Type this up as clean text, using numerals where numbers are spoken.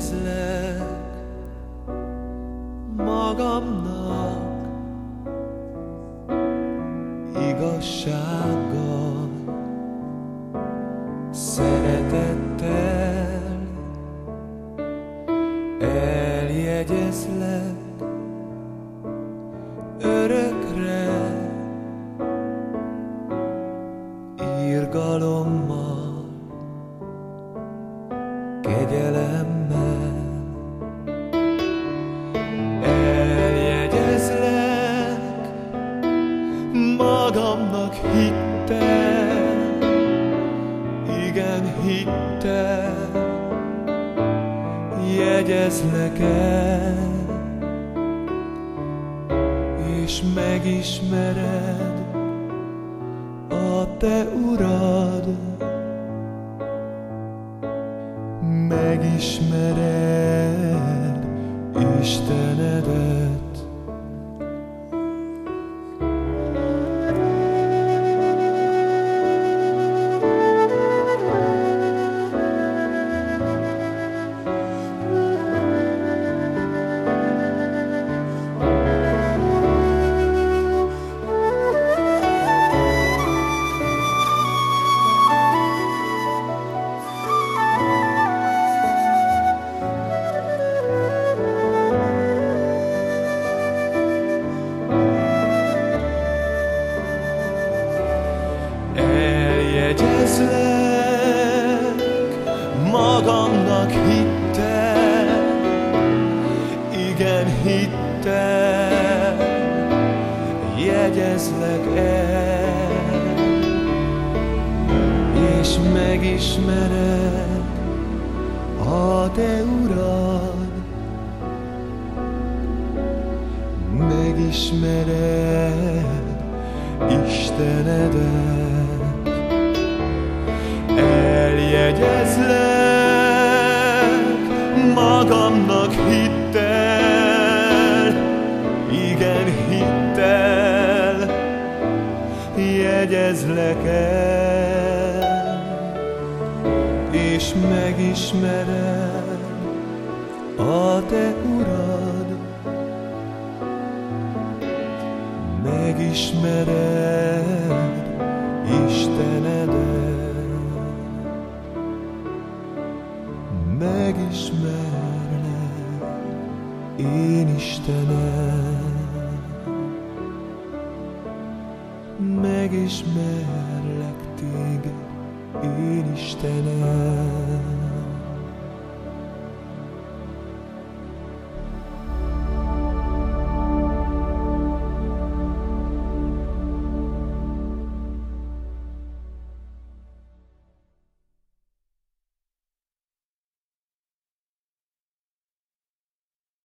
jegyezlek magamnak igazsággal, szeretettel, eljegyezlek örökre, irgalommal, kegyelemmel. Eljegyezlek magamnak hittel, igen hittel, jegyezlek el, és megismered a te Urad, megismered Istenedet. Eljegyezlek magamnak hittel, igen hittel, jegyezlek el, és megismered a te Urad, megismered Istenedet. Eljegyezlek magamnak hittel, igen hittel, jegyezlek el, és megismered a te Urad, megismered Istenedet. Megismerlek, én Istenem, megismerlek téged, én Istenem.